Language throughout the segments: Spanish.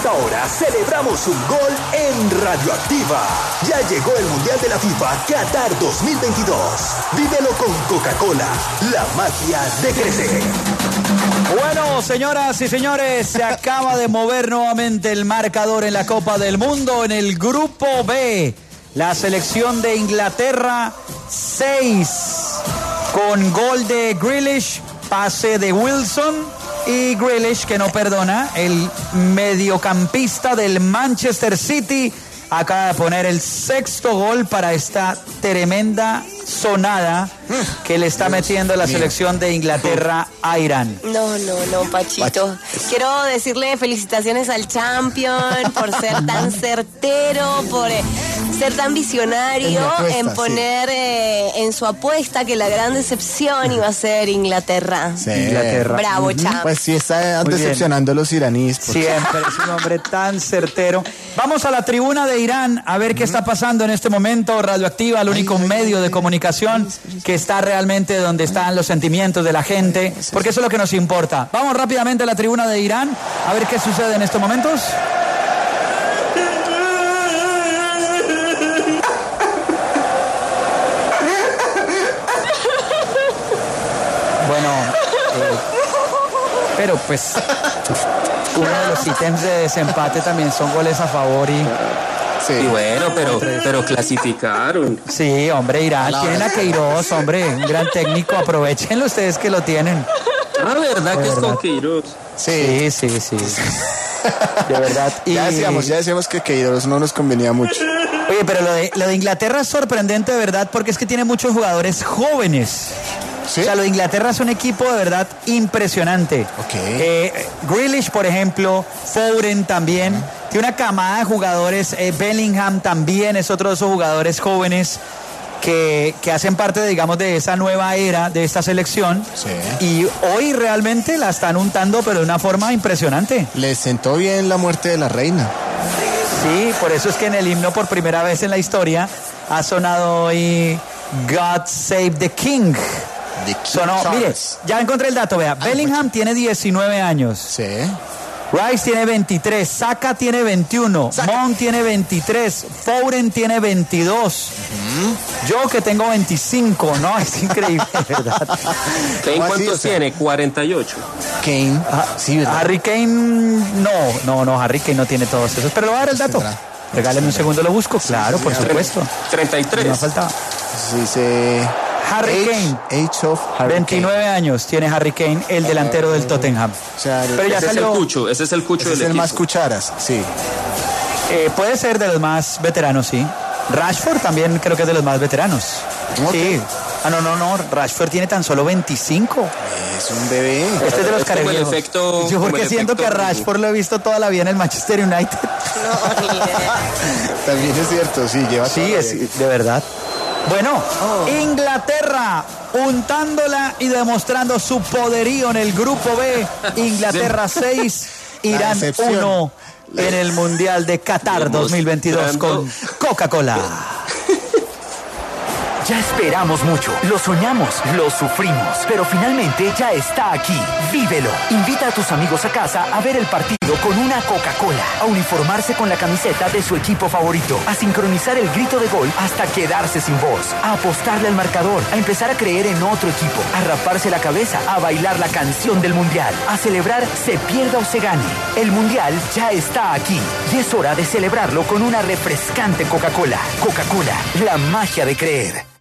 esta hora celebramos un gol en Radioactiva. Ya llegó el Mundial de la FIFA Qatar 2022. Vívelo con Coca-Cola, la magia de crecer. Bueno, señoras y señores, se acaba de mover nuevamente el marcador en la Copa del Mundo en el Grupo B. La selección de Inglaterra, 6 con gol de Grealish, pase de Wilson y Grealish, que no perdona, el mediocampista del Manchester City, acaba de poner el 6º gol para esta tremenda sonada que le está metiendo la selección de Inglaterra a Irán. No, Pachito. Quiero decirle felicitaciones al Champion por ser tan certero, por ser tan visionario en poner en su apuesta que la gran decepción iba a ser Inglaterra. Sí. Inglaterra. Bravo, Champ. Pues sí, está decepcionando a los iraníes. Siempre es un hombre tan certero. Vamos a la tribuna de Irán a ver qué está pasando en este momento. Radioactiva, el único medio de comunicación que está realmente donde están los sentimientos de la gente, porque eso es lo que nos importa. Vamos rápidamente a la tribuna de Irán a ver qué sucede en estos momentos. Bueno, pero pues uno de los ítems de desempate también son goles a favor y... Sí. Y bueno, pero clasificaron. Sí, hombre, Irán tienen a Queiroz, hombre, un gran técnico, aprovechenlo ustedes que lo tienen. Ah, ¿verdad que es con Queiroz? Sí. De verdad. Ya decíamos que Queiroz no nos convenía mucho. Oye, pero lo de Inglaterra es sorprendente de verdad porque es que tiene muchos jugadores jóvenes. ¿Sí? O sea, lo de Inglaterra es un equipo de verdad impresionante. Grealish, por ejemplo, Foden también. Tiene una camada de jugadores. Bellingham también es otro de esos jugadores jóvenes que hacen parte, digamos, de esa nueva era de esta selección. Sí. Y hoy realmente la están untando, pero de una forma impresionante. Les sentó bien la muerte de la reina. Sí, por eso es que en el himno por primera vez en la historia ha sonado hoy God Save the King. Sonó, mire, ya encontré el dato, vea. Bellingham tiene 19 años. Sí. Rice tiene 23, Saka tiene 21, Mount tiene 23, Foden tiene 22. Yo que tengo 25, ¿no? Es increíble, ¿verdad? ¿Kane cuántos tiene? 48. Kane, sí, ¿verdad? Harry Kane, no, Harry Kane no tiene todos esos, pero le voy a dar el dato. Regáleme un segundo, lo busco. Claro, por supuesto. 33. No faltaba. Sí, se... Harry Kane, 29 años tiene Harry Kane, el delantero del Tottenham. O sea, pero ya salió... Ese es el cucho del equipo. Es el más cucharas, sí. Puede ser de los más veteranos, sí. Rashford también creo que es de los más veteranos. Okay. Sí. No, Rashford tiene tan solo 25. Es un bebé. Este es de los carejos. Yo porque siento que a Rashford lo he visto toda la vida en el Manchester United. No, ni idea. También es cierto, sí, lleva. Sí, es de verdad. Bueno, Inglaterra untándola y demostrando su poderío en el Grupo B. Inglaterra 6, Irán 1 en el Mundial de Qatar 2022 con Coca-Cola. Ya esperamos mucho, lo soñamos, lo sufrimos, pero finalmente ya está aquí. Vívelo. Invita a tus amigos a casa a ver el partido con una Coca-Cola, a uniformarse con la camiseta de su equipo favorito, a sincronizar el grito de gol hasta quedarse sin voz, a apostarle al marcador, a empezar a creer en otro equipo, a raparse la cabeza, a bailar la canción del Mundial, a celebrar se pierda o se gane. El Mundial ya está aquí y es hora de celebrarlo con una refrescante Coca-Cola. Coca-Cola, la magia de creer.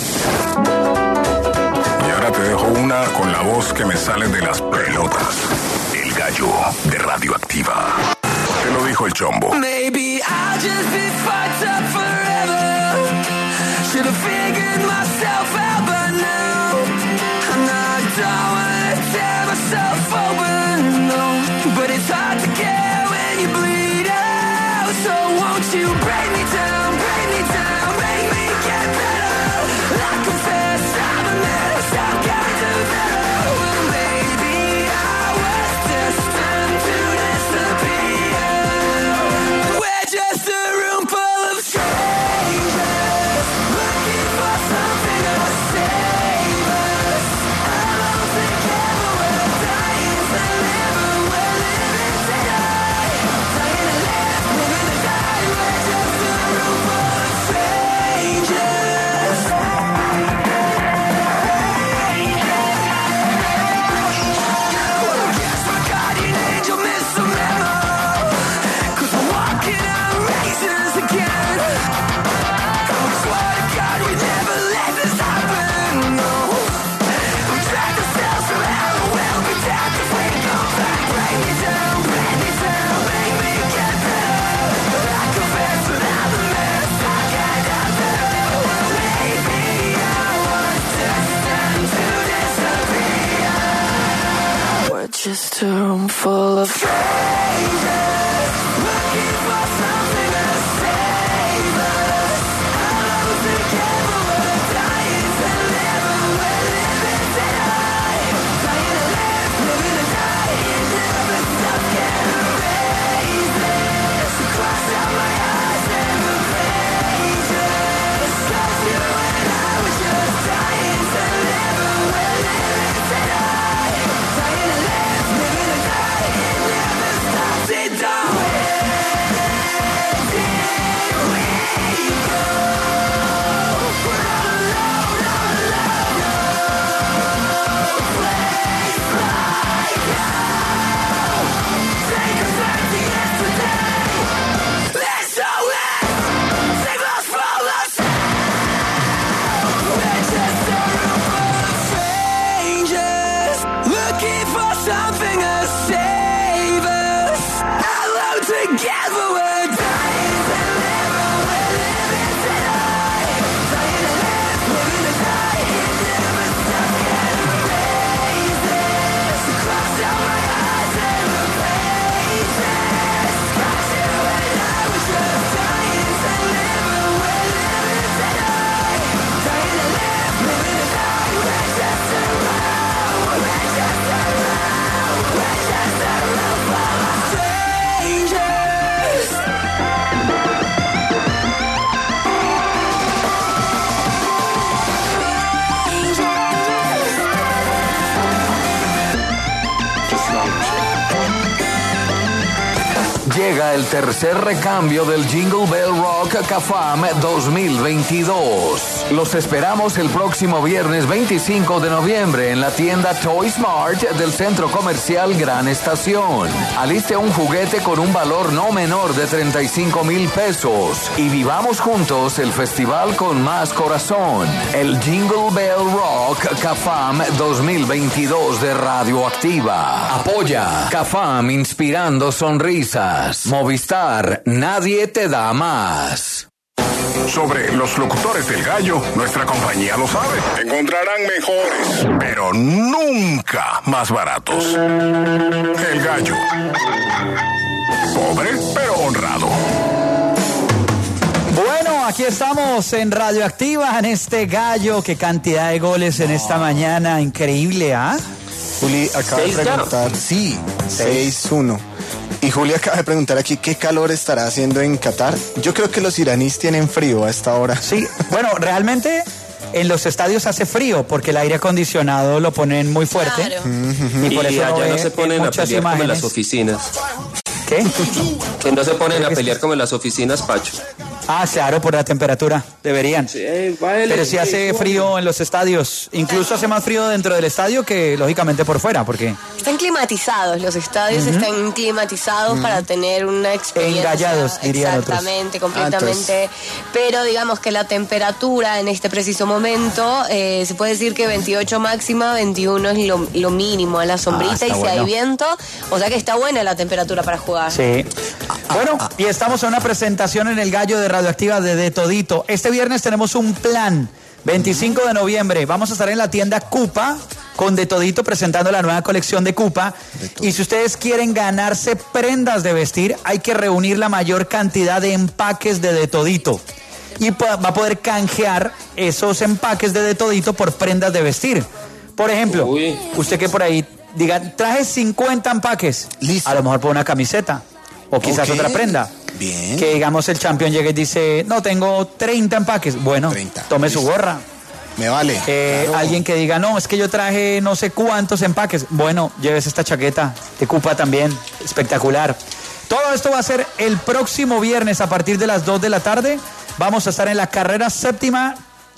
Y ahora te dejo una con la voz que me sale de las pelotas. El gallo de Radioactiva. Te lo dijo el Chombo. Maybe I'll just be fucked up forever. Should have figured myself out by now. And I don't wanna tear myself open, no. But it's hard to care when you bleed out. So won't you break me down, make me get better. I confess I'm a mess, I've got to better. Well, maybe I was destined to disappear. We're just a room full of strangers, looking for something else. full of strangers looking for something to save us. Alone together, we're dying to live, and we're living to die. Dying to live, living to die. Never stop, can't erase this. Cross out my eyes, never praise us. 'Cause you and I were just dying to live, and we're living to die. Dying to live, living to die. It never stops, it don't. Where did we go? We're all alone, no place like home. Take us back to yesterday. Let's show it. Save us from ourselves. We're just a room full of strangers looking for something to save us. Alone together, we're dying to live, and we're living to die. Dying to live, living to die. It never stops, can't erase this. Cross out my eyes, never praise this. 'Cause you and I were just dying to live, and we're living to die. Dying to live, living to die. We're just around, we're just around, we're just around full of strangers. Llega el tercer recambio del Jingle Bell Rock CAFAM 2022. Los esperamos el próximo viernes 25 de noviembre en la tienda Toy Smart del Centro Comercial Gran Estación. Aliste un juguete con un valor no menor de 35,000 pesos y vivamos juntos el festival con más corazón. El Jingle Bell Rock CAFAM 2022 de Radioactiva. Apoya CAFAM, inspirando sonrisas. Movistar, nadie te da más. Sobre los locutores del gallo, nuestra compañía lo sabe. Encontrarán mejores, pero nunca más baratos. El gallo. Pobre, pero honrado. Bueno, aquí estamos en Radioactiva, en este gallo. Qué cantidad de goles en esta mañana, increíble, ¿ah? Juli acaba de preguntar. Sí, 6-1. Y Juli acaba de preguntar aquí qué calor estará haciendo en Qatar. Yo creo que los iraníes tienen frío a esta hora. Sí, bueno, realmente en los estadios hace frío porque el aire acondicionado lo ponen muy fuerte. Claro. Y por eso allá no se ponen a pelear como en las oficinas. ¿Qué? Que no se ponen a pelear como en las oficinas, Pacho. Ah, claro, por la temperatura. Deberían. Pero sí hace frío en los estadios. Incluso hace más frío dentro del estadio que, lógicamente, por fuera, porque... Están climatizados, los estadios están climatizados para tener una experiencia. Engallados, dirían otros. Exactamente, completamente. Pero digamos que la temperatura en este preciso momento, se puede decir que 28 máxima, 21 es lo mínimo a la sombrita y si hay viento. O sea que está buena la temperatura para jugar. Sí. Bueno, y estamos en una presentación en el gallo de Radioactiva de Todito. Este viernes tenemos un plan. 25 de noviembre vamos a estar en la tienda Cupa con De Todito presentando la nueva colección de Cupa. Y si ustedes quieren ganarse prendas de vestir, hay que reunir la mayor cantidad de empaques de Todito. Y va a poder canjear esos empaques de Todito por prendas de vestir. Por ejemplo, usted que por ahí diga, traje 50 empaques. Listo. A lo mejor por una camiseta. O quizás otra prenda. Bien. Que digamos el campeón llegue y dice, no, tengo 30 empaques. Bueno, 30. Tome su gorra. Me vale. Claro. Alguien que diga, no, es que yo traje no sé cuántos empaques. Bueno, lleves esta chaqueta de Cupa también. Espectacular. Todo esto va a ser el próximo viernes a partir de las 2 de la tarde. Vamos a estar en la carrera séptima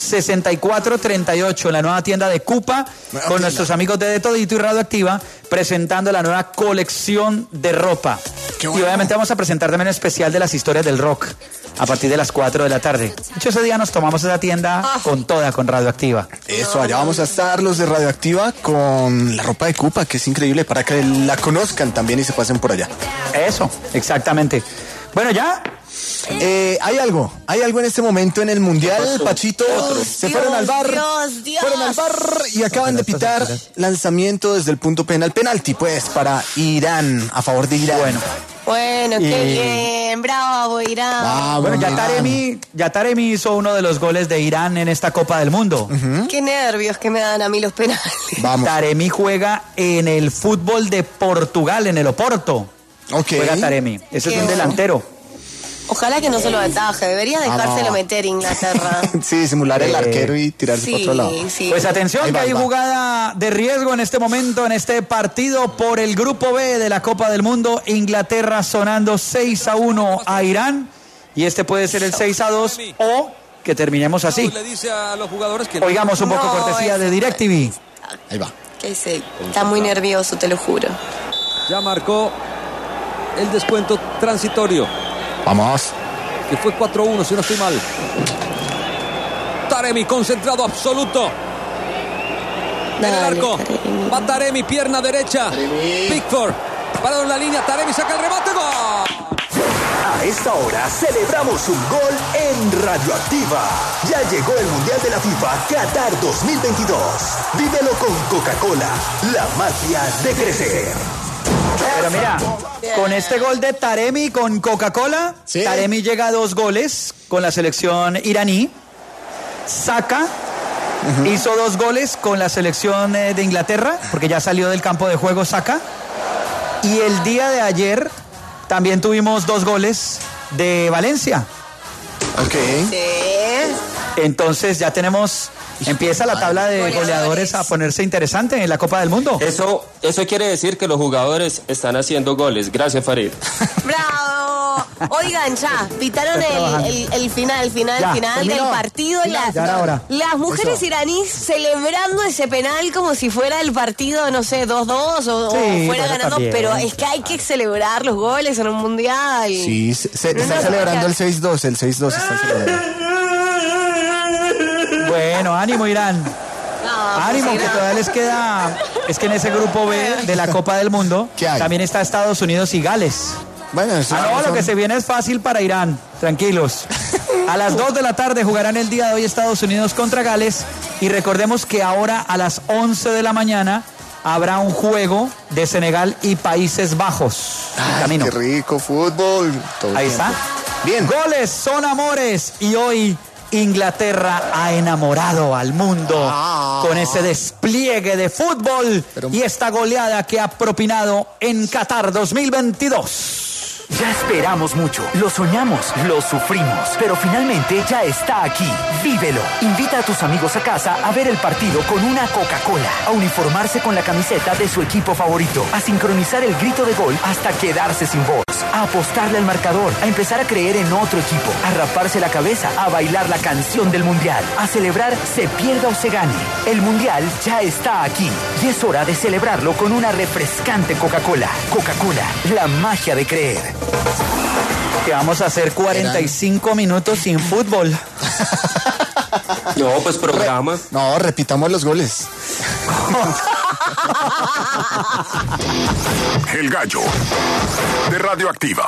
6438 en la nueva tienda de Cupa con nuestros amigos de Todito y Radioactiva presentando la nueva colección de ropa. Bueno. Y obviamente vamos a presentar también un especial de las historias del rock a partir de las 4 de la tarde. De hecho, ese día nos tomamos esa tienda con toda, con Radioactiva. Eso, allá vamos a estar los de Radioactiva con la ropa de Cupa, que es increíble, para que la conozcan también y se pasen por allá. Eso, exactamente. Bueno, ya Hay algo en este momento en el Mundial, Pachito. Se fueron al bar. Fueron al bar y acaban de pitar lanzamiento desde el punto penal. Penalti, pues, para Irán, a favor de Irán. Bueno, qué bien, bravo Irán. Bueno, ya Taremi hizo uno de los goles de Irán en esta Copa del Mundo. Qué nervios que me dan a mí los penales. Vamos. Taremi juega en el fútbol de Portugal, en el Oporto. Okay. Juega Taremi. Ese es un delantero. Ojalá que no se lo ataje, debería dejárselo meter Inglaterra. Sí, simular el arquero y tirarse por otro lado. Sí. Pues atención, que hay jugada de riesgo en este momento, en este partido por el Grupo B de la Copa del Mundo. Inglaterra sonando 6-1 a Irán. Y este puede ser el 6-2 o que terminemos así. Le dice a los jugadores que oigamos un poco cortesía de DirecTV. Ahí va. ¿Qué sé? Está muy nervioso, te lo juro. Ya marcó el descuento transitorio. Vamos. Que fue 4-1, si no estoy mal. Taremi, concentrado absoluto. En el arco. Va Taremi, pierna derecha. Pickford. Parado en la línea. Taremi saca el remate. ¡Gol! A esta hora celebramos un gol en Radioactiva. Ya llegó el Mundial de la FIFA Qatar 2022. Vívelo con Coca-Cola, la magia de crecer. Pero mira, con este gol de Taremi con Coca-Cola, ¿sí? Taremi llega a 2 goles con la selección iraní. Saka hizo 2 goles con la selección de Inglaterra, porque ya salió del campo de juego Saka. Y el día de ayer también tuvimos 2 goles de Valencia. Ok. Sí. Entonces ya tenemos... Empieza la tabla de goleadores a ponerse interesante en la Copa del Mundo. Eso quiere decir que los jugadores están haciendo goles. Gracias, Farid. ¡Bravo! Oigan, ya, pitaron el final del partido. Las mujeres iraníes celebrando ese penal como si fuera el partido, no sé, 2-2 o fuera ganando. También. Pero es que hay que celebrar los goles en un mundial. Sí, están celebrando el 6-2. El 6-2 están celebrando. Bueno, ánimo Irán. Ánimo, que todavía les queda. Es que en ese grupo B de la Copa del Mundo también está Estados Unidos y Gales. Bueno, lo que se viene es fácil para Irán. Tranquilos. A las 2 de la tarde jugarán el día de hoy Estados Unidos contra Gales. Y recordemos que ahora a las 11 de la mañana habrá un juego de Senegal y Países Bajos. Qué rico fútbol. Ahí está. Bien. Goles son amores. Y hoy Inglaterra ha enamorado al mundo con ese despliegue de fútbol y esta goleada que ha propinado en Qatar 2022. Ya esperamos mucho, lo soñamos, lo sufrimos, pero finalmente ya está aquí. Vívelo. Invita a tus amigos a casa a ver el partido con una Coca-Cola, a uniformarse con la camiseta de su equipo favorito, a sincronizar el grito de gol hasta quedarse sin voz, a apostarle al marcador, a empezar a creer en otro equipo, a raparse la cabeza, a bailar la canción del Mundial, a celebrar se pierda o se gane. El Mundial ya está aquí y es hora de celebrarlo con una refrescante Coca-Cola. Coca-Cola, la magia de creer. Que vamos a hacer 45 minutos sin fútbol. No, pues programa. Repitamos los goles. El gallo de Radioactiva.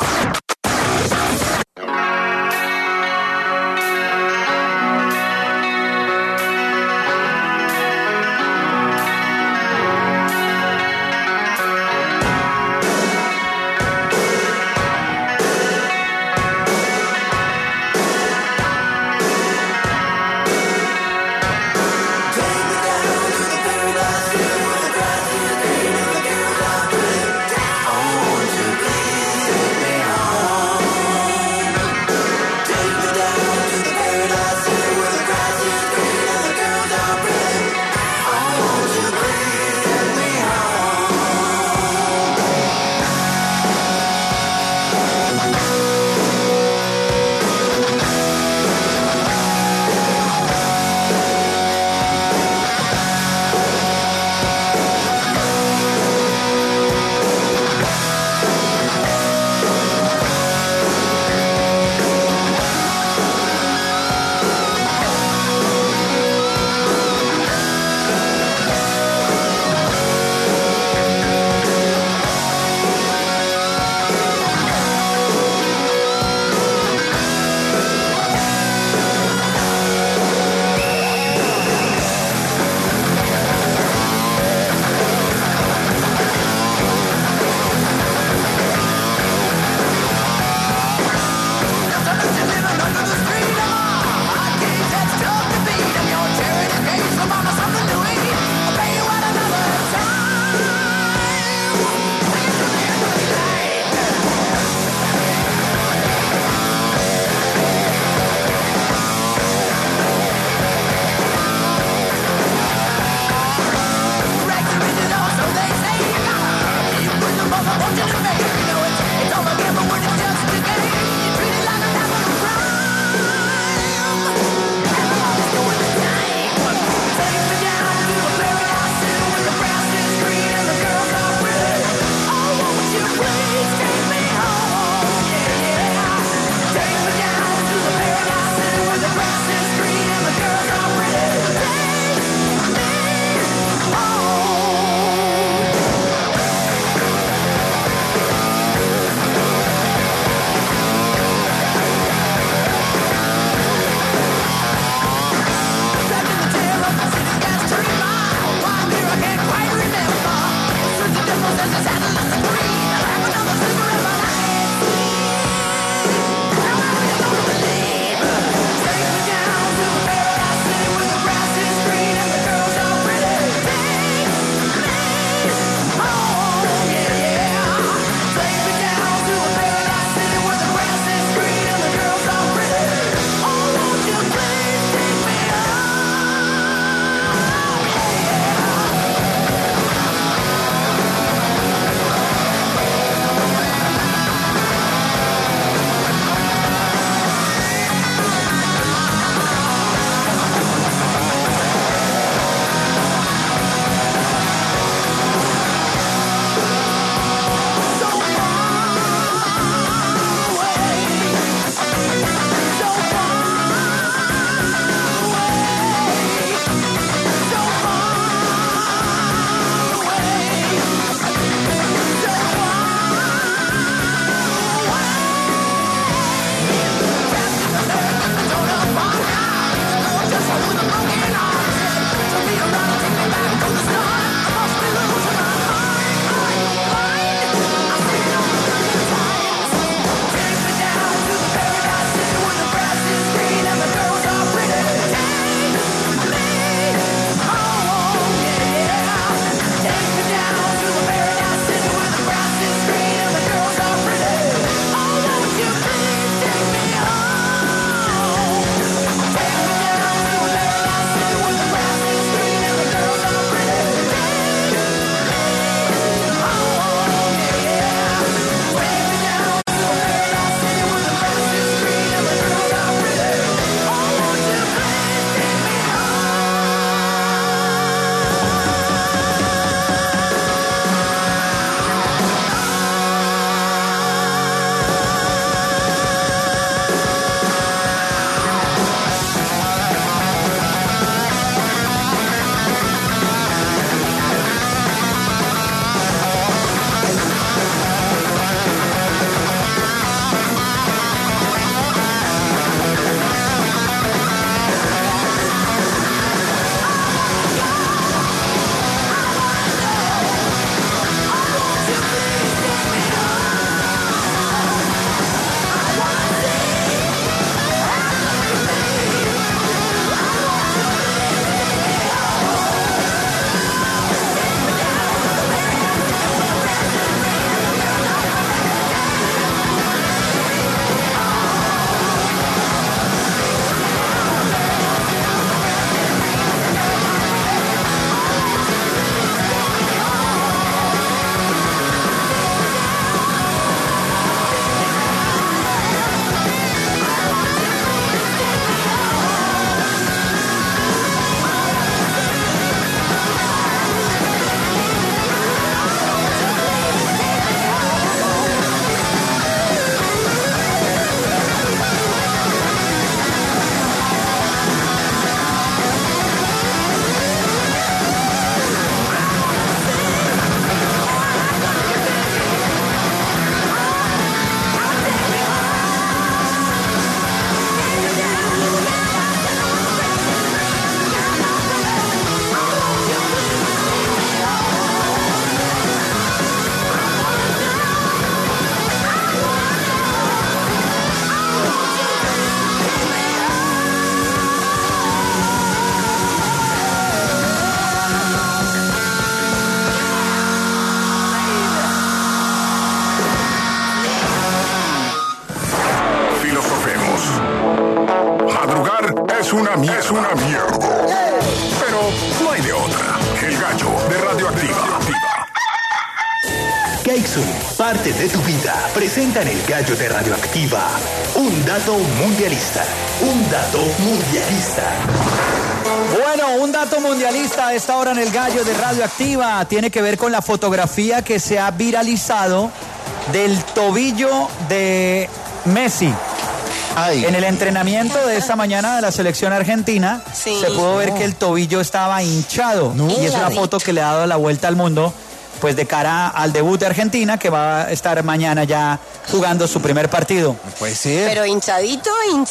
una mierda. Pero no hay de otra. El Gallo de Radioactiva. Kaisun, parte de tu vida, presenta en el Gallo de Radioactiva un dato mundialista. Bueno, un dato mundialista a esta hora en el Gallo de Radioactiva tiene que ver con la fotografía que se ha viralizado del tobillo de Messi. En el entrenamiento de esta mañana de la selección argentina se pudo ver que el tobillo estaba hinchado y es una foto que le ha dado la vuelta al mundo, pues de cara al debut de Argentina, que va a estar mañana ya jugando su primer partido. Puede ser. Pero hinchadito,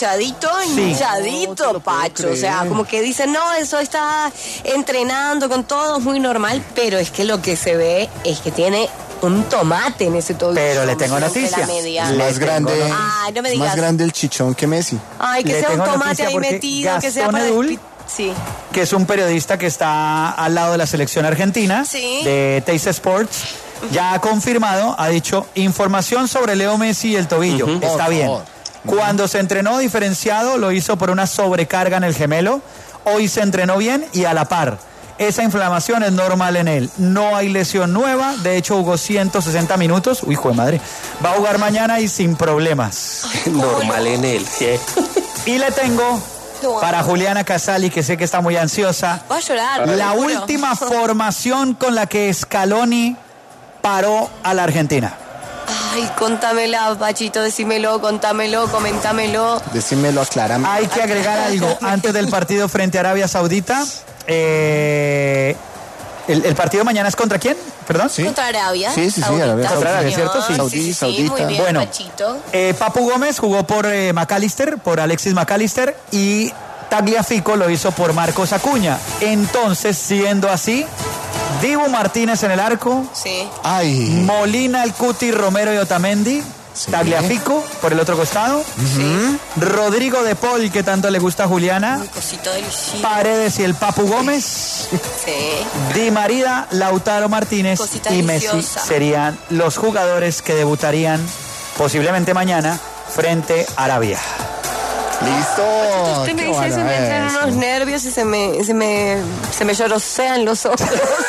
Pacho. O sea, como que dicen, no, eso está entrenando con todo, muy normal, pero es que lo que se ve es que tiene un tomate en ese tobillo. Pero le tengo noticia. Más grande, Ay, no me digas. más grande el chichón que Messi. Ay, que sea un tomate ahí metido, que sea para... Sí. Que es un periodista que está al lado de la selección argentina, de Teis Sports, ya ha confirmado, ha dicho, información sobre Leo Messi y el tobillo. Está bien. Cuando se entrenó diferenciado, lo hizo por una sobrecarga en el gemelo. Hoy se entrenó bien y a la par. Esa inflamación es normal en él. No hay lesión nueva. De hecho, jugó 160 minutos. Uy, hijo de madre. Va a jugar mañana y sin problemas. Normal en él, sí. Y le tengo... para Juliana Casali, que sé que está muy ansiosa. Va a llorar. La última formación con la que Scaloni paró a la Argentina. Ay, contámela, Pachito, decímelo, contámelo, comentámelo. Decímelo, aclárame. Hay que agregar algo antes del partido frente a Arabia Saudita. El partido mañana es ¿contra quién? ¿Perdón? Sí. Contra Arabia. Sí, Arabia. Contra Arabia, ¿cierto? Sí. Saudita. Muy bien, bueno, Pachito. Papu Gómez jugó por McAllister, por Alexis McAllister, y Tagliafico lo hizo por Marcos Acuña. Entonces, siendo así, Dibu Martínez en el arco. Sí. Molina, El Cuti, Romero y Otamendi. Tagliafico por el otro costado. Rodrigo de Paul, que tanto le gusta a Juliana. Un cosito delicioso. Paredes y el Papu Gómez. Di María, Lautaro Martínez y Messi serían los jugadores que debutarían posiblemente mañana frente a Arabia. Listo. Usted me dice, se me entran unos nervios y se me llorosean los ojos.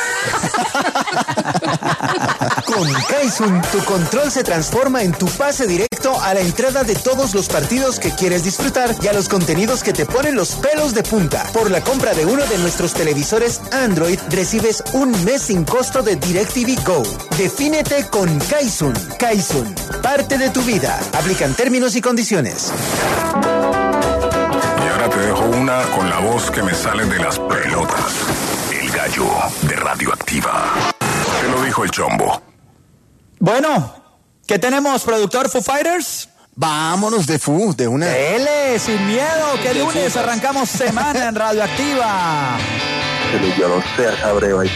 Con Kaisun, tu control se transforma en tu pase directo a la entrada de todos los partidos que quieres disfrutar y a los contenidos que te ponen los pelos de punta. Por la compra de uno de nuestros televisores Android, recibes un mes sin costo de DirecTV Go. Defínete con Kaisun. Kaisun, parte de tu vida. Aplican términos y condiciones. Y ahora te dejo una con la voz que me sale de las pelotas. El Gallo de Radioactiva. Te lo dijo el Chombo. Bueno, ¿qué tenemos, productor Foo Fighters? Vámonos de una. Dele, sin miedo, que lunes arrancamos semana en Radioactiva. Pero yo no sé, sabré hoy.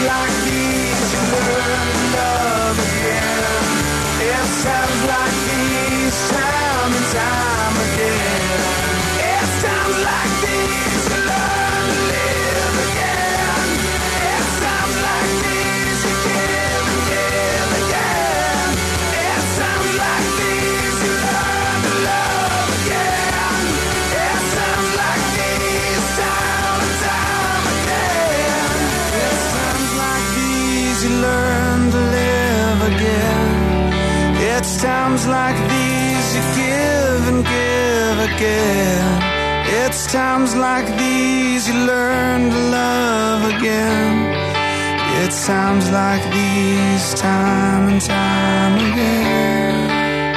like these you learn to love again. It's times like these, time and time again. It's times like these you learn to live again. It's times like these you give and give again. It's times like these you learn to love again. It's times like these, time and time again. It's times like these you learn to live again. It's times like these you give and give again. It's times like these you learn to love again. It's times like these, time and time again.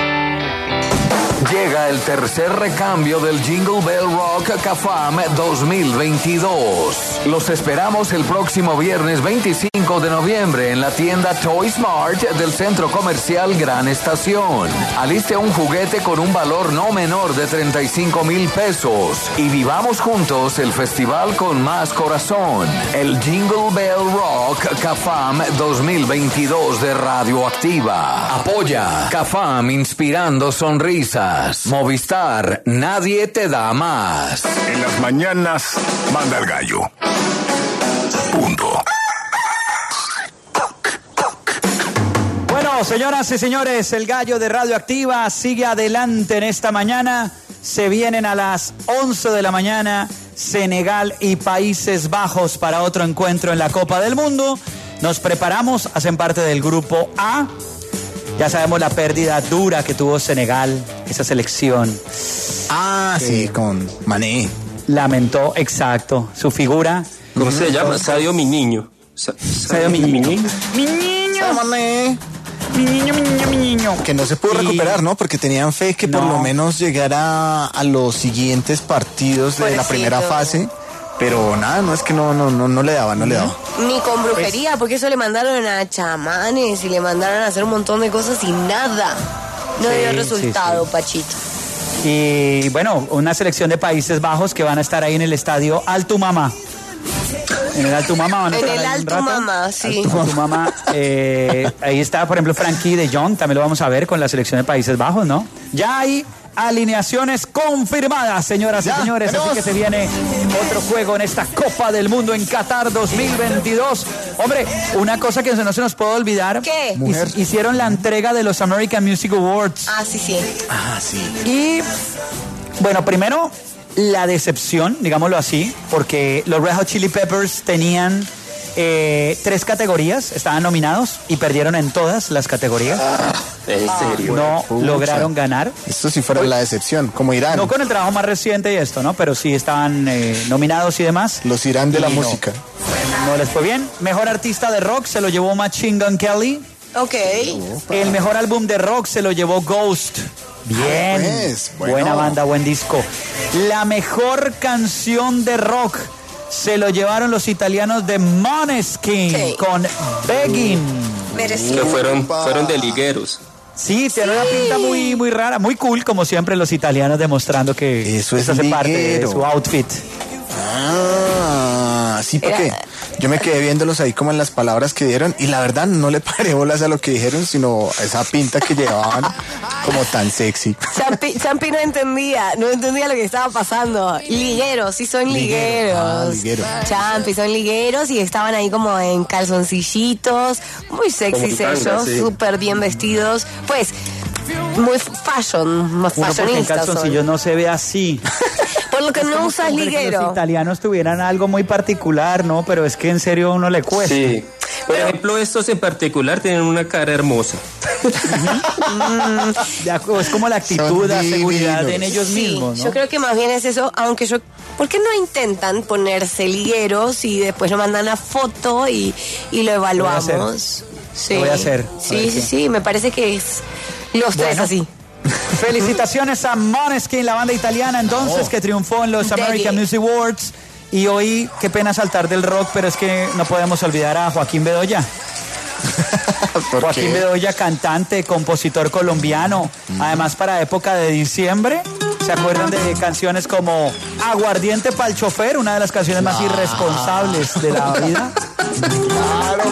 Llega el tercer recambio del Jingle Bell Rock CAFAM 2022. Los esperamos el próximo viernes 25 de noviembre en la tienda Toys Mart del Centro Comercial Gran Estación. Aliste un juguete con un valor no menor de 35,000 pesos y vivamos juntos el festival con más corazón. El Jingle Bell Rock CAFAM 2022 de Radioactiva. Apoya CAFAM, inspirando sonrisas. Movistar, nadie te da más. En las mañanas, manda el gallo. Punto. Bueno, señoras y señores, el gallo de Radioactiva sigue adelante en esta mañana. Se vienen a las 11 de la mañana Senegal y Países Bajos para otro encuentro en la Copa del Mundo. Nos preparamos, hacen parte del grupo A. Ya sabemos la pérdida dura que tuvo Senegal, esa selección. Sí, con Mané. Lamentó, exacto, su figura. ¿Cómo se llama? Sadio mi niño. Sadio mi niño. Mi niño. Mané. Mi niño, mi niño, mi niño. Que no se pudo recuperar, ¿no? Porque tenían fe que por lo menos llegara a los siguientes partidos de la primera fase. Pero nada, no es que no le daba, no le daba. Ni con brujería, porque eso le mandaron a chamanes y le mandaron a hacer un montón de cosas y nada. No dio resultado, Pachito. Y bueno, una selección de Países Bajos que van a estar ahí en el estadio Altumama. En el Altumama van a estar. En el Altumama, sí. Altumama, ahí está, por ejemplo, Frankie de Jong, también lo vamos a ver con la selección de Países Bajos, ¿no? Ya hay alineaciones confirmadas, señoras y señores, así que se viene otro juego en esta Copa del Mundo en Qatar 2022. Hombre, una cosa que no se nos puede olvidar. ¿Qué? Hicieron la entrega de los American Music Awards. Sí. Y, bueno, primero, la decepción, digámoslo así, porque los Red Hot Chili Peppers tenían 3 categorías, estaban nominados y perdieron en todas las categorías. ¿En serio? No lograron ganar. Esto sí fuera la decepción, como Irán. No con el trabajo más reciente y esto, ¿no? Pero sí estaban nominados y demás. Los Irán de la música. No les fue bien. Mejor artista de rock se lo llevó Machine Gun Kelly. Ok. El mejor álbum de rock se lo llevó Ghost. Bien. Pues, bueno. Buena banda, buen disco. La mejor canción de rock se lo llevaron los italianos de Måneskin con Begging. Que fueron de ligueros. Sí, tiene una pinta muy, muy rara, muy cool, como siempre los italianos demostrando que eso es hace parte de su outfit. Sí, porque yo me quedé viéndolos ahí como en las palabras que dieron y la verdad no le paré bolas a lo que dijeron, sino a esa pinta que llevaban como tan sexy. Champi no entendía lo que estaba pasando. Ligueros, sí son ligueros. Champi, son ligueros y estaban ahí como en calzoncillitos, muy sexys ellos, súper bien vestidos. Pues, muy fashionistas. En calzoncillos no se ve así. Por lo que no usas liguero. Que los italianos tuvieran algo muy particular, ¿no? Pero es que en serio a uno le cuesta. Sí. Por ejemplo, estos en particular tienen una cara hermosa. Es como la actitud, la seguridad en ellos mismos, ¿no? Yo creo que más bien es eso, aunque ¿por qué no intentan ponerse ligueros y después nos mandan la foto y lo evaluamos? Lo voy a hacer. Sí, me parece que es los tres así. Felicitaciones a Måneskin, la banda italiana entonces que triunfó en los American Music Awards. Y hoy, qué pena saltar del rock, pero es que no podemos olvidar a Joaquín Bedoya. Joaquín Bedoya, cantante, compositor colombiano. Además, para época de diciembre, ¿se acuerdan de canciones como Aguardiente pa'l chofer? Una de las canciones más irresponsables de la vida.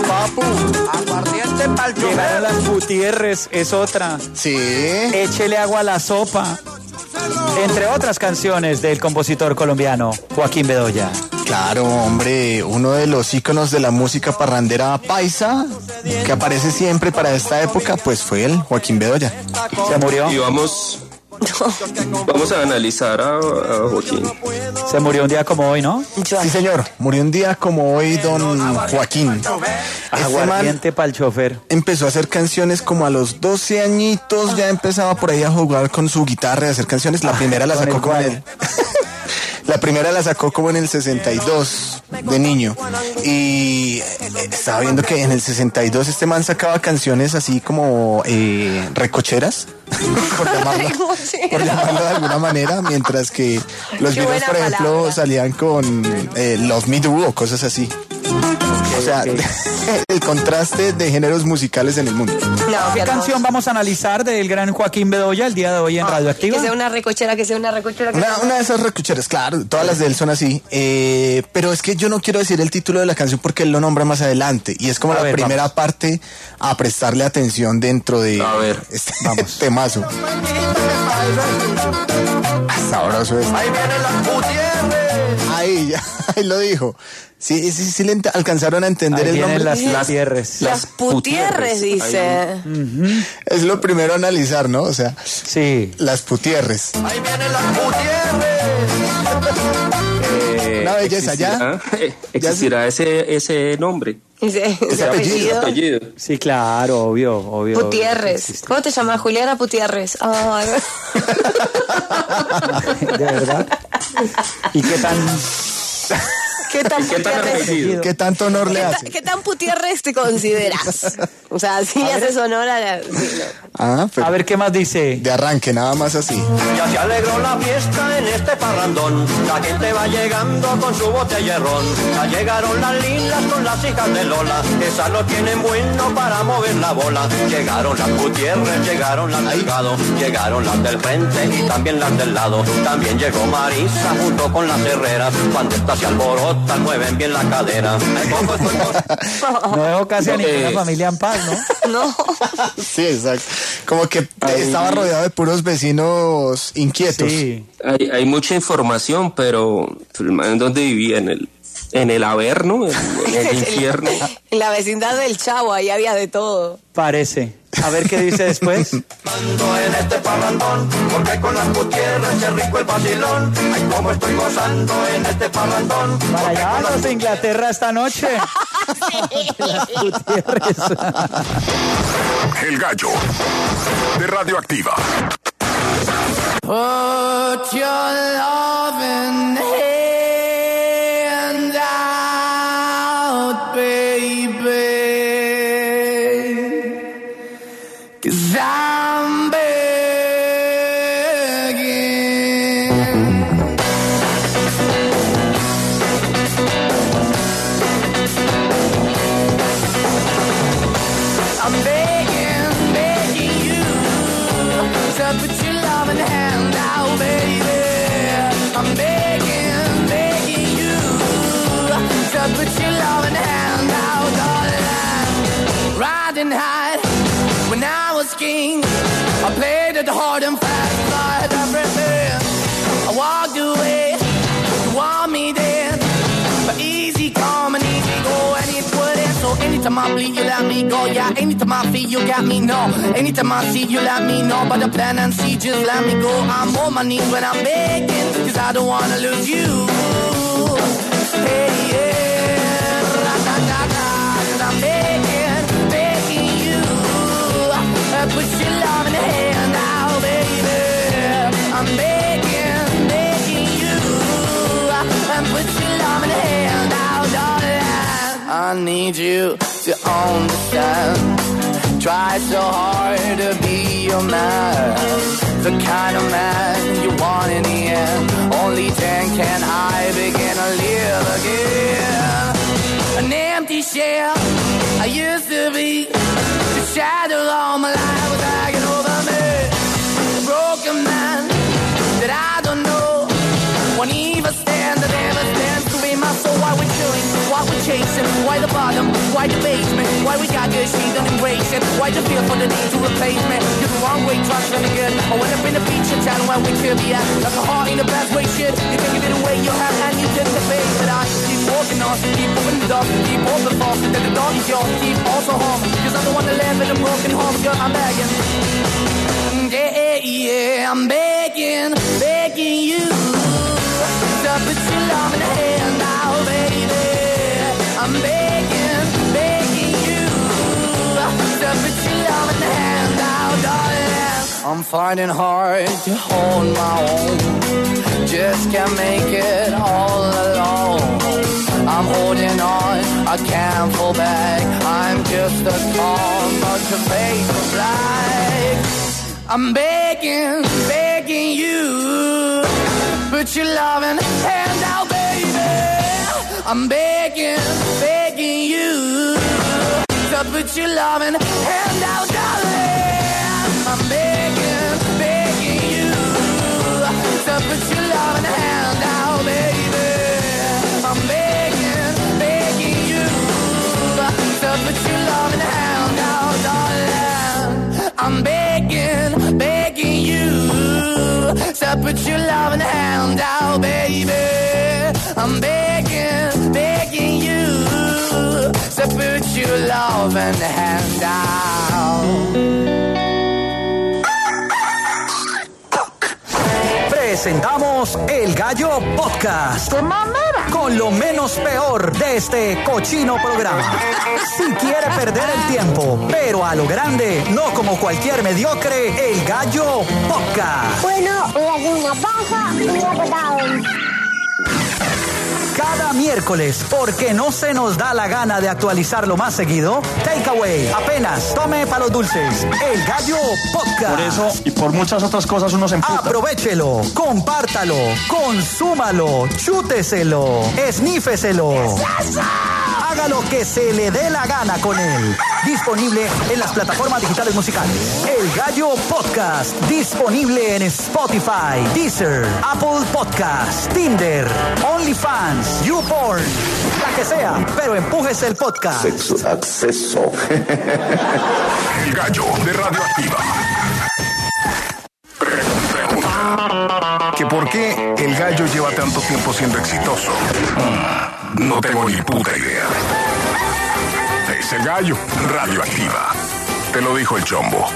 Aguardiente pa'l chofer. Llegaron las Gutiérrez, es otra. Sí. Échele agua a la sopa. Entre otras canciones del compositor colombiano Joaquín Bedoya. Claro, hombre, uno de los íconos de la música parrandera paisa que aparece siempre para esta época, pues fue él, Joaquín Bedoya. Se murió. Y vamos a analizar a Joaquín. Se murió un día como hoy, ¿no? Sí, señor. Murió un día como hoy don Joaquín. Aguardiente pa'l chofer. Empezó a hacer canciones como a los 12 añitos. Ya empezaba por ahí a jugar con su guitarra y a hacer canciones. La primera la sacó como La primera la sacó como en el 62 de niño. Y estaba viendo que en el 62 este man sacaba canciones así como recocheras, por llamarlo de alguna manera, mientras que los videos, por ejemplo, salían con Love Me Do o cosas así. O sea, el contraste de géneros musicales en el mundo. ¿Qué canción vamos a analizar del gran Joaquín Bedoya el día de hoy en Radioactiva? Que sea una recochera. Una de esas recocheras, claro, todas las de él son así. Pero es que yo no quiero decir el título de la canción porque él lo nombra más adelante. Y es como la primera parte a prestarle atención dentro de este temazo. Sabroso es. Ahí vienen las Gutiérrez. Ahí lo dijo. Sí, le alcanzaron a entender el nombre. Las Putierres, dice. Es lo primero a analizar, ¿no? O sea, sí. Las Putierres. Ahí vienen las Gutiérrez. Una belleza, ¿ya? ¿Existirá ese nombre? ¿Ese apellido? Sí, claro, obvio. Putierres. ¿Cómo te llamas? Juliana Putierres. Ay. ¿De verdad? ¿Y qué tan ¿Qué tanto honor le hace? ¿Qué tan Putierres te consideras? O sea, si haces honor a la... Sí, a ver, ¿qué más dice? De arranque, nada más así. Ya se alegró la fiesta en este parrandón. La gente va llegando con su botellerrón. Ya llegaron las lilas con las hijas de Lola. Esas lo tienen bueno para mover la bola. Llegaron las Gutiérrez, llegaron las Delgado. Llegaron las del frente y también las del lado. También llegó Marisa junto con las Herreras. Cuando estas se alborotan, mueven bien la cadera. No dejo casi a ninguna familia en paz, ¿no? No. Sí, exacto. Como que estaba rodeado de puros vecinos inquietos. Sí. Hay mucha información, pero ¿en dónde vivía? En el Averno, en el infierno. En la vecindad del Chavo, ahí había de todo. Parece. A ver qué dice después. Ando en este parrandón, porque con las Gutiérrez es rico el vacilón. Ay, cómo estoy gozando en este parrandón. Para allá los de Inglaterra esta noche. Las Gutiérrez. El Gallo de Radioactiva. Put your loving hand out, baby, 'cause I'm begging. I'm begging you to put your loving hand out, baby. I'm begging you to put your loving hand out, darling. Riding high when I was king, I played it hard and fast, I had everything. I walked away, you want me then, but easy come and easy go, and it wouldn't. So anytime I bleed, you let me go. Yeah, anytime I feel, you got me, no. Anytime I see, you let me know. But the plan and see, just let me go. I'm on my knees when I'm begging, 'cause I don't wanna lose you. Hey, yeah, ra-da-da-da, 'cause I'm begging you. Put your love in the hand now, baby. I'm begging you. Put your love in the hand now, darling. I need you to understand. Try so hard to be your man, the kind of man you want in the end. Only then can I begin to live again. An empty shell I used to be, the shadow all my life was hanging over me. A broken man that I don't know, won't even stand, that never stands to be my soul. What we doing, what we changing. chasing? Why the bottom? Why the basement? Why we got good, she don't embrace it? Why the feel for the need to replace me? You're the wrong way, trying to be good. I went up in a feature town where we could be at. Like a heart in a bad way, shit. You can give it away, you have, and you take the face. But I keep walking on, keep moving the dog, keep open for. That the dog is yours, keep also home. Cause I'm the one that live in a broken home, girl, I'm begging. Yeah, yeah, I'm begging, begging you to put your love in the hand now, baby. I'm begging, begging you to put your love in the hand now, darling. I'm finding hard to hold my own, just can't make it all alone. I'm holding on, I can't fall back. I'm just a call, but the face of black. I'm begging, begging you, put your loving hand out, baby. I'm begging, begging you, to put your loving hand out, darling. I'm begging, begging you, to put your loving hand out, baby. I'm begging, begging you, to put your loving hand out, darling. I'm begging, begging you, to put your loving hand out, baby. I'm begging, begging you, to put your loving hand out. Presentamos El Gallo Podcast. Con lo menos peor de este cochino programa. Si quiere perder el tiempo, pero a lo grande, no como cualquier mediocre, El Gallo Podcast. Bueno, voy a hacer una paja y una patada. Cada miércoles, porque no se nos da la gana de actualizarlo más seguido, Takeaway, apenas tome para los dulces, El Gallo Podcast. Por eso y por muchas otras cosas uno se emputa. Aprovechelo, compártalo, consúmalo, chúteselo, esnífeselo. Haga lo que se le dé la gana con él. Disponible en las plataformas digitales musicales. El Gallo Podcast, disponible en Spotify, Deezer, Apple Podcast, Tinder, OnlyFans, YouPorn, la que sea, pero empújese el podcast. Sexo, acceso. El Gallo de Radioactiva. Pregunta. ¿Que por qué el Gallo lleva tanto tiempo siendo exitoso? No tengo ni puta idea. Es el Gallo, Radioactiva. Te lo dijo el Chombo.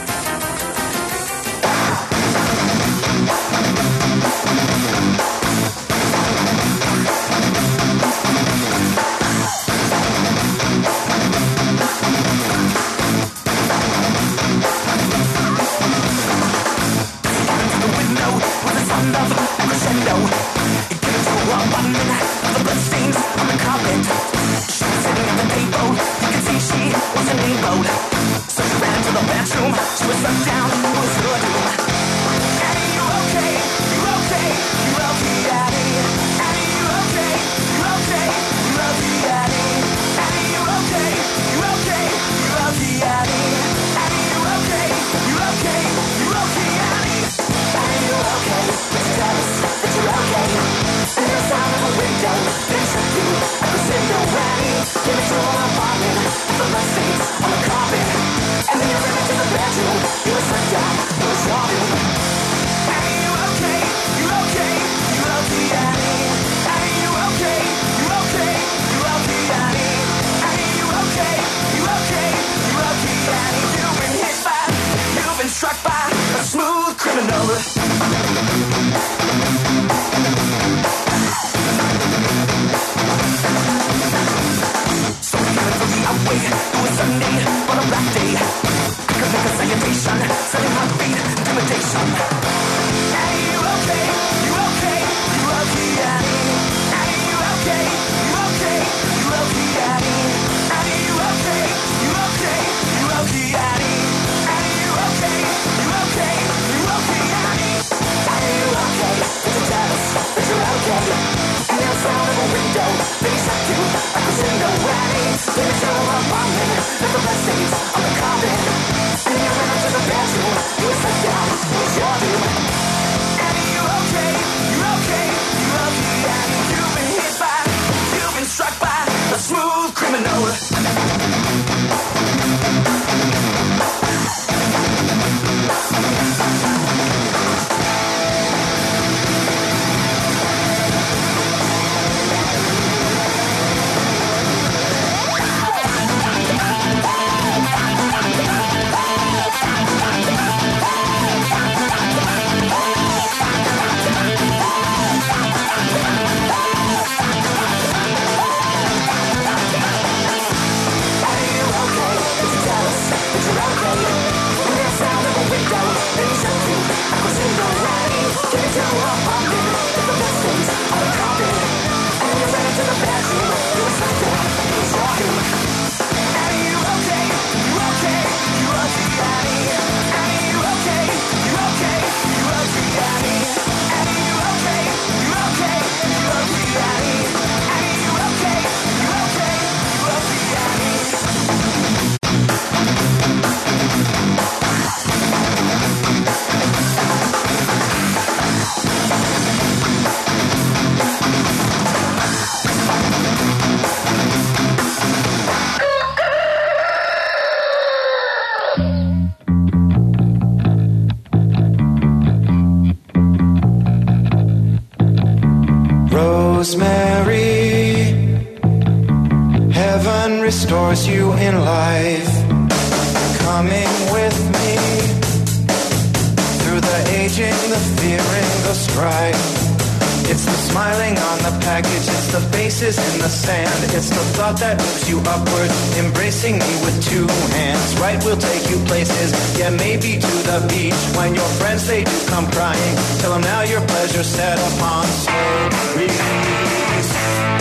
you in life. Coming with me through the aging, the fearing, the strife. It's the smiling on the package, it's the faces in the sand. It's the thought that moves you upward, embracing me with two hands. Right, we'll take you places, yeah, maybe to the beach. When your friends, they do come crying, tell them now your pleasure's set upon slow release.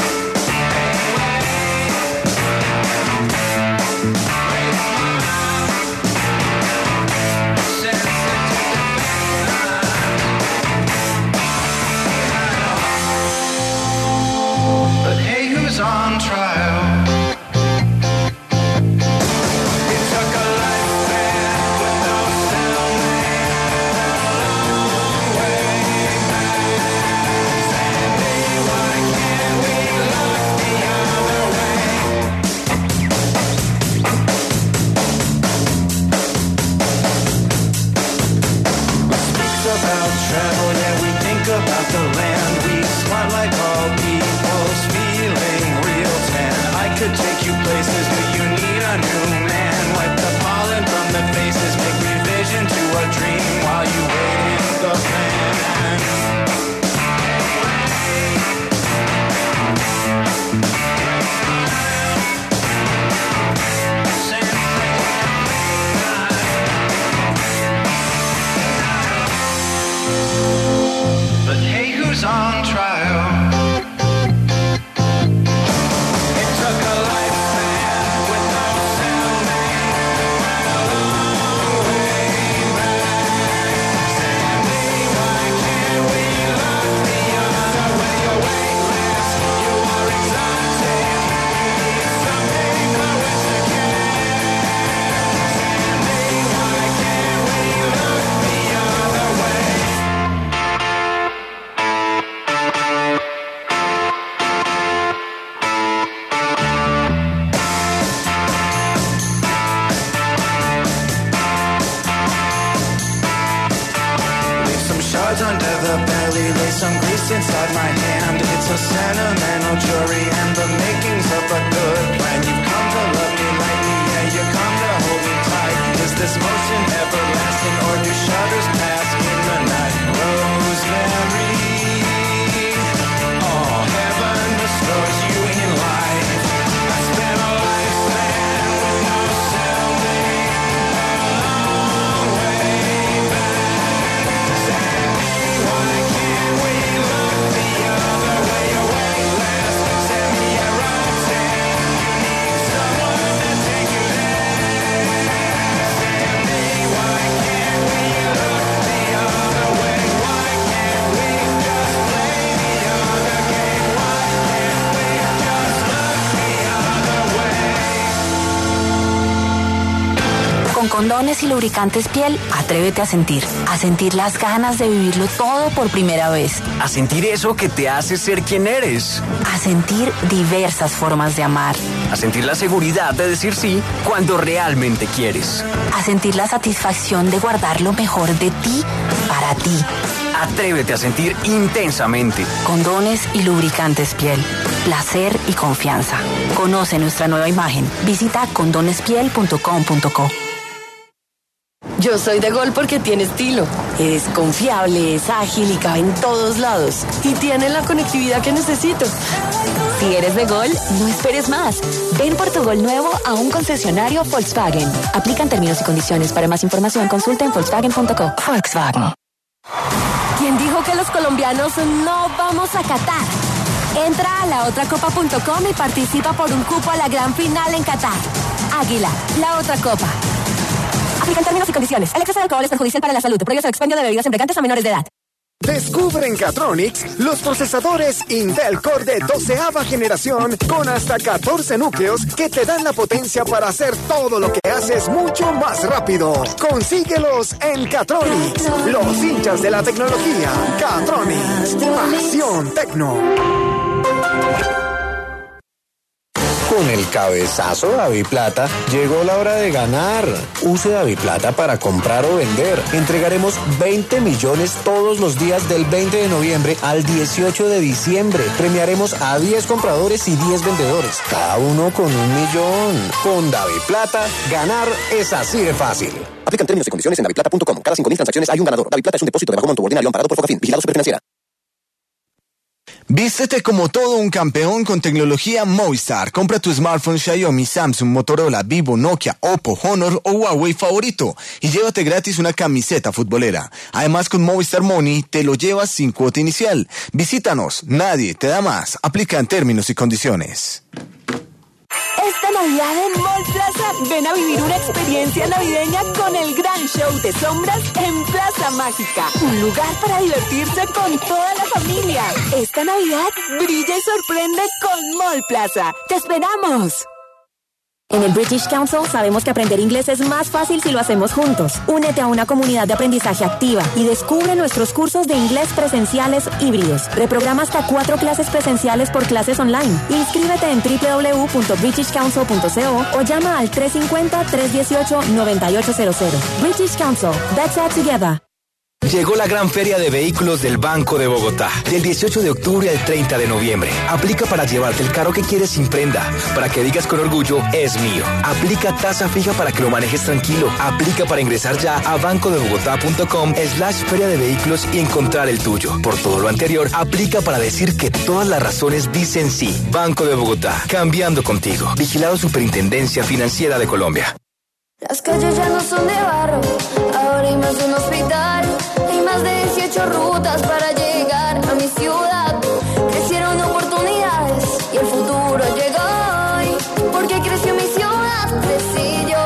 On trial. It took a lifespan with no soundman, a long way back. Sandy, why can't we look the other way? We speak about travel, yeah, we think about the land. We smart like all people's feeling. I could take you places, but you need a new man. Wipe the pollen from the faces, make revision to a dream while you wait in the van. But hey, who's on trial? Under the belly, lay some grease inside my hand. It's a sentimental jury and the makings of a good plan. You've come to love me lightly, yeah, you come to hold me tight. Is this motion everlasting or do shudders pass in the night? Rosemary, oh, heaven restores you in life. I spent a lifespan with no sounding, a long way back. Why can't we look the other way? You're weightless, semi-erotic. You need someone to take you there. Sandy, why can't we look the other way? Why can't we just play the other game? Why can't we just look the other way? Con condones y lubricantes piel, atrévete a sentir las ganas de vivirlo todo por primera vez. A sentir eso que te hace ser quien eres. A sentir diversas formas de amar. A sentir la seguridad de decir sí cuando realmente quieres. A sentir la satisfacción de guardar lo mejor de ti para ti. Atrévete a sentir intensamente. Condones y lubricantes piel. Placer y confianza. Conoce nuestra nueva imagen. Visita condonespiel.com.co. Yo soy de Gol porque tiene estilo. Es confiable, es ágil y cabe en todos lados. Y tiene la conectividad que necesito. Si eres de Gol, no esperes más. Ven por tu Gol nuevo a un concesionario Volkswagen. Aplican términos y condiciones. Para más información, consulta en Volkswagen.co. Volkswagen. ¿Quién dijo que los colombianos no vamos a Qatar? Entra a laotracopa.com y participa por un cupo a la gran final en Qatar. Águila, la otra copa. Aplican términos y condiciones. El exceso de alcohol es perjudicial para la salud. Prohíbe el expendio de bebidas embriagantes a menores de edad. Descubre en Catronics los procesadores Intel Core de 12ª generación con hasta 14 núcleos que te dan la potencia para hacer todo lo que haces mucho más rápido. Consíguelos en Catronics, los hinchas de la tecnología. Catronics, pasión tecno. Con el cabezazo DaviPlata llegó la hora de ganar. Use DaviPlata para comprar o vender. Entregaremos 20 millones todos los días del 20 de noviembre al 18 de diciembre. Premiaremos a 10 compradores y 10 vendedores, cada uno con 1 millón. Con DaviPlata, ganar es así de fácil. Aplican términos y condiciones en daviplata.com. Cada 5.000 transacciones hay un ganador. DaviPlata es un depósito de bajo monto ordinario amparado por Focafin. Vigilado Superfinanciera. Vístete como todo un campeón con tecnología Movistar. Compra tu smartphone Xiaomi, Samsung, Motorola, Vivo, Nokia, Oppo, Honor o Huawei favorito y llévate gratis una camiseta futbolera. Además, con Movistar Money te lo llevas sin cuota inicial. Visítanos, nadie te da más. Aplican términos y condiciones. Esta Navidad en Mall Plaza, ven a vivir una experiencia navideña con el gran show de sombras en Plaza Mágica. Un lugar para divertirse con toda la familia. Esta Navidad brilla y sorprende con Mall Plaza. ¡Te esperamos! En el British Council sabemos que aprender inglés es más fácil si lo hacemos juntos. Únete a una comunidad de aprendizaje activa y descubre nuestros cursos de inglés presenciales híbridos. Reprograma hasta 4 clases presenciales por clases online. Inscríbete en www.britishcouncil.co o llama al 350-318-9800. British Council. That's all together. Llegó la gran feria de vehículos del Banco de Bogotá, del 18 de octubre al 30 de noviembre. Aplica para llevarte el carro que quieres sin prenda, para que digas con orgullo, es mío. Aplica tasa fija para que lo manejes tranquilo. Aplica para ingresar ya a bancodebogotá.com/feria de vehículos y encontrar el tuyo. Por todo lo anterior, aplica para decir que todas las razones dicen sí. Banco de Bogotá, cambiando contigo. Vigilado Superintendencia Financiera de Colombia. Las calles ya no son de barro, ahora hay más de un hospital. Hay más de 18 rutas para llegar a mi ciudad. Crecieron oportunidades y el futuro llegó hoy. Porque creció mi ciudad, crecí yo.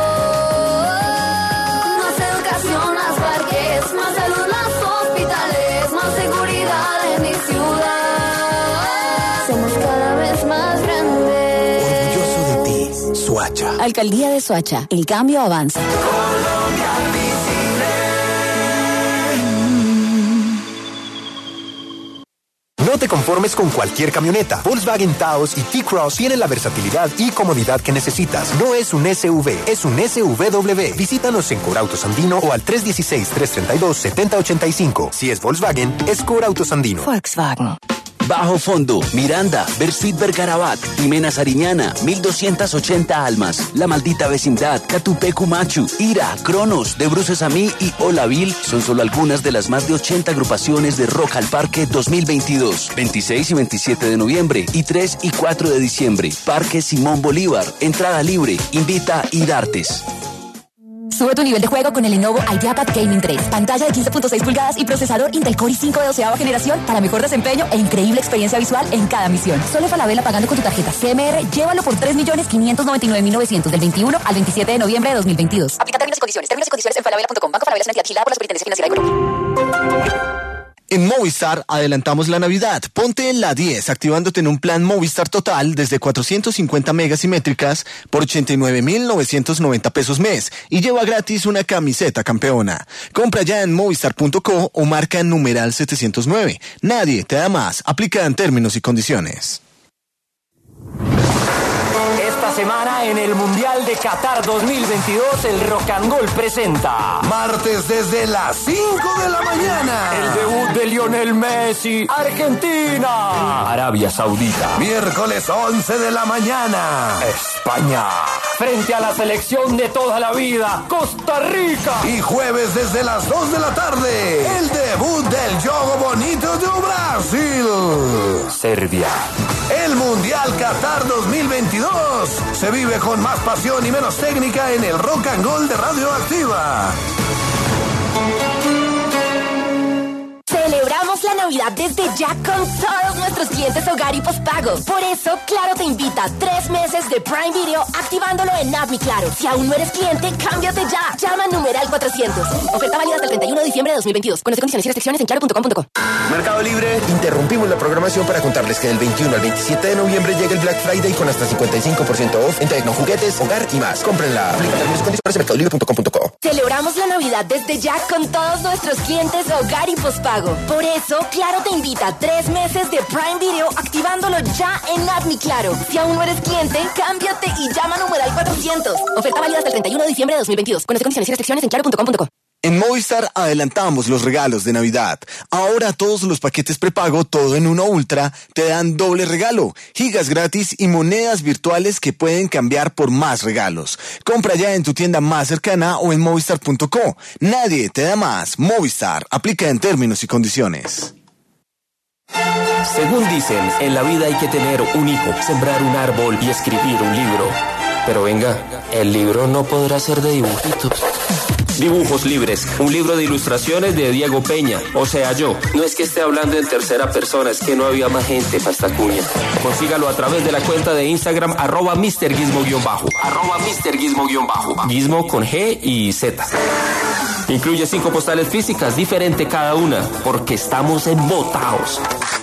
Más educación, más parques, más salud, más hospitales, más seguridad en mi ciudad. Somos cada vez más grandes. Orgulloso de ti, Soacha. Alcaldía de Soacha. El cambio avanza. No te conformes con cualquier camioneta. Volkswagen Taos y T-Cross tienen la versatilidad y comodidad que necesitas. No es un SUV, es un SUVW. Visítanos en Corautos Andino o al 316-332-7085. Si es Volkswagen, es Corautos Andino. Volkswagen. Bajo Fondo, Miranda, Bersuit Bergarabat, Jimena Sariñana, 1280 Almas, La Maldita Vecindad, Catupecu Machu, Ira, Cronos, De Bruces a mí y Olaville son solo algunas de las más de 80 agrupaciones de Rock al Parque 2022. 26 y 27 de noviembre y 3 y 4 de diciembre. Parque Simón Bolívar, entrada libre, invita Idartes. Sube tu nivel de juego con el Lenovo IdeaPad Gaming 3. Pantalla de 15.6 pulgadas y procesador Intel Core i5 de 12ª generación para mejor desempeño e increíble experiencia visual en cada misión. Solo Falabella pagando con tu tarjeta CMR. Llévalo por 3.599.900 del 21 al 27 de noviembre de 2022. Aplica términos y condiciones. Términos y condiciones en falabella.com. Banco Falabella es una entidad vigilada por la Superintendencia Financiera de Colombia. En Movistar adelantamos la Navidad. Ponte en la 10 activándote en un plan Movistar Total desde 450 megasimétricas por 89.990 pesos mes y lleva gratis una camiseta campeona. Compra ya en movistar.co o marca en numeral 709. Nadie te da más. Aplica en términos y condiciones. Esta semana en el Mundial de Qatar 2022, el Rock and Roll presenta martes desde las 5 de la mañana. el debut de Lionel Messi, Argentina, Arabia Saudita. Miércoles 11 de la mañana, España, frente a la selección de toda la vida, Costa Rica. Y jueves desde las 2 de la tarde, el debut del Jogo Bonito de Brasil, Serbia. El Mundial Qatar 2022 se vive con más pasión y menos técnica en el Rock and Roll de Radioactiva. Celebramos la Navidad desde ya con todos nuestros clientes hogar y postpago. Por eso, Claro te invita a 3 meses de Prime Video activándolo en App Mi Claro. Si aún no eres cliente, cámbiate ya. Llama al numeral 400. Oferta válida hasta el 31 de diciembre de 2022. Conoce condiciones y restricciones en claro.com.co. Mercado Libre, interrumpimos la programación para contarles que del 21 al 27 de noviembre llega el Black Friday con hasta 55% off en tecnojuguetes, hogar y más. Cómprenla. Aplica términos y condiciones en mercadolibre.com.co. Celebramos la Navidad desde ya con todos nuestros clientes hogar y postpago. Por eso, Claro te invita a 3 meses de Prime Video activándolo ya en App Mi Claro. Si aún no eres cliente, cámbiate y llama numeral 400. Oferta válida hasta el 31 de diciembre de 2022. Conoce condiciones y restricciones en claro.com.co. En Movistar adelantamos los regalos de Navidad. Ahora todos los paquetes prepago, todo en uno ultra, te dan doble regalo, gigas gratis y monedas virtuales que pueden cambiar por más regalos. Compra ya en tu tienda más cercana o en movistar.co. Nadie te da más. Movistar. Aplica en términos y condiciones. Según dicen, en la vida hay que tener un hijo, sembrar un árbol y escribir un libro. Pero venga, el libro no podrá ser de dibujitos. Dibujos Libres, un libro de ilustraciones de Diego Peña, o sea yo. No es que esté hablando en tercera persona, es que no había más gente para esta cuña. Consígalo a través de la cuenta de Instagram @MrGizmo_, @MrGizmo_, Gizmo con G y Z. Incluye 5 postales físicas, diferente cada una, porque estamos embotados.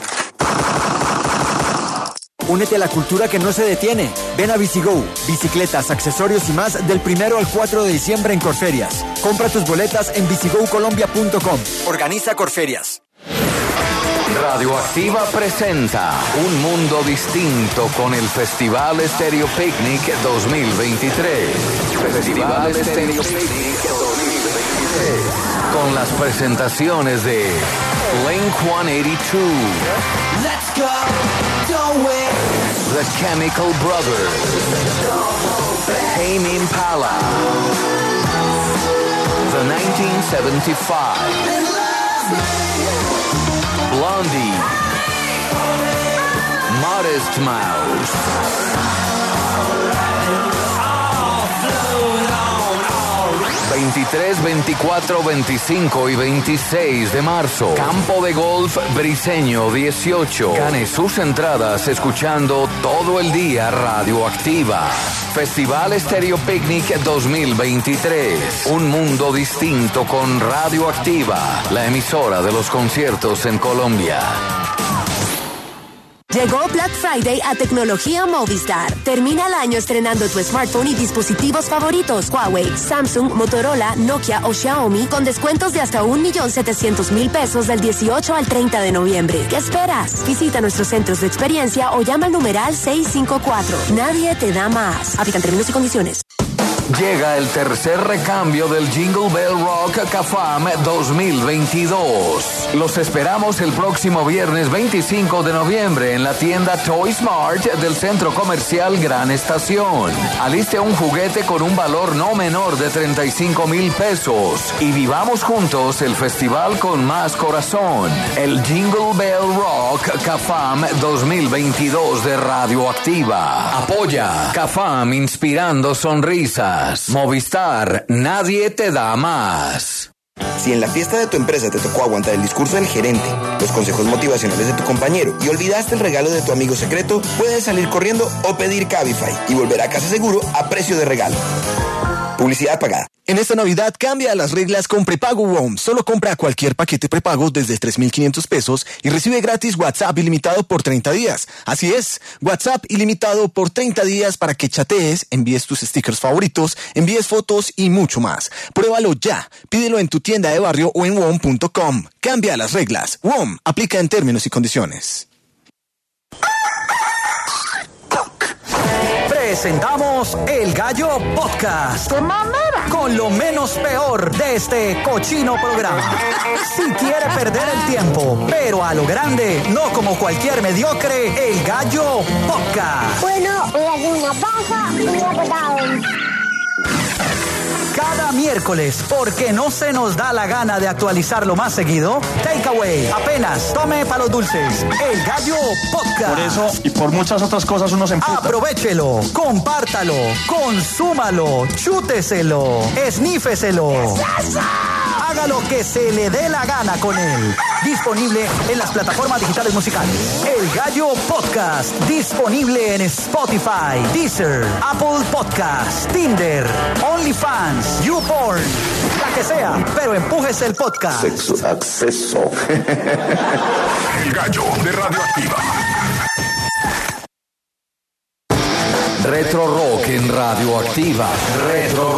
Únete a la cultura que no se detiene. Ven a BiciGo. Bicicletas, accesorios y más del 1 al 4 de diciembre en Corferias. Compra tus boletas en bicigocolombia.com. Organiza Corferias. Radioactiva presenta Un Mundo Distinto con el Festival Stereo Picnic 2023. Festival Stereo Picnic 2023. Con las presentaciones de Blink-182, Let's go, do it. The Chemical Brothers, Tame Impala, The 1975, Blondie, Modest Mouse, 23, 24, 25 y 26 de marzo. Campo de Golf Briseño 18. Gane sus entradas escuchando todo el día Radioactiva. Festival Stereo Picnic 2023. Un mundo distinto con Radioactiva, la emisora de los conciertos en Colombia. Llegó Black Friday a Tecnología Movistar. Termina el año estrenando tu smartphone y dispositivos favoritos. Huawei, Samsung, Motorola, Nokia o Xiaomi con descuentos de hasta 1.700.000 pesos del 18 al 30 de noviembre. ¿Qué esperas? Visita nuestros centros de experiencia o llama al numeral 654. Nadie te da más. Aplican términos y condiciones. Llega el tercer recambio del Jingle Bell Rock CAFAM 2022. Los esperamos el próximo viernes 25 de noviembre en la tienda Toy Smart del Centro Comercial Gran Estación. Aliste un juguete con un valor no menor de 35,000 pesos y vivamos juntos el festival con más corazón. El Jingle Bell Rock CAFAM 2022 de Radioactiva. Apoya CAFAM, inspirando sonrisas. Movistar, nadie te da más. Si en la fiesta de tu empresa te tocó aguantar el discurso del gerente, los consejos motivacionales de tu compañero y olvidaste el regalo de tu amigo secreto, puedes salir corriendo o pedir Cabify y volver a casa seguro a precio de regalo. Publicidad pagada. En esta Navidad cambia las reglas con prepago WOM. Solo compra cualquier paquete prepago desde 3.500 pesos y recibe gratis WhatsApp ilimitado por 30 días. Así es, WhatsApp ilimitado por 30 días para que chatees, envíes tus stickers favoritos, envíes fotos y mucho más. Pruébalo ya. Pídelo en tu tienda de barrio o en WOM.com. Cambia las reglas. WOM aplica en términos y condiciones. Presentamos El Gallo Podcast. Con lo menos peor de este cochino programa. Si quiere perder el tiempo, pero a lo grande, no como cualquier mediocre, El Gallo Podcast. Bueno, voy a hacer una paja y una patada. Cada miércoles, porque no se nos da la gana de actualizarlo más seguido, Takeaway, apenas tome para los dulces, El Gallo Podcast. Por eso y por muchas otras cosas uno se emputa. Aprovechelo, compártalo, consúmalo, chúteselo, esnífeselo. Haga lo que se le dé la gana con él. Disponible en las plataformas digitales musicales. El Gallo Podcast, disponible en Spotify, Deezer, Apple Podcast, Tinder, OnlyFans, YouPorn, la que sea, pero empújese el podcast. Sexo, acceso. El Gallo de Radioactiva. Retro Rock en Radioactiva. Retro